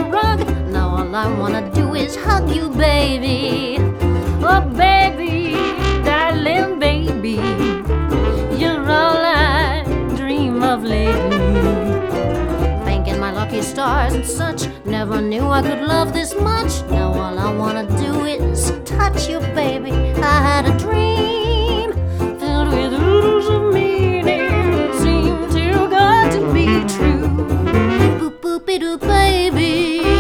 rug. Now all I wanna do is hug you, baby. Oh, baby, darling, baby, you're all I dream of lately. Thanking my lucky stars and such, never knew I could love this much. Now all I wanna do is touch you, baby. I had a dream filled with oodles of meaning, seemed too good to be true. Boop boopy doo, baby.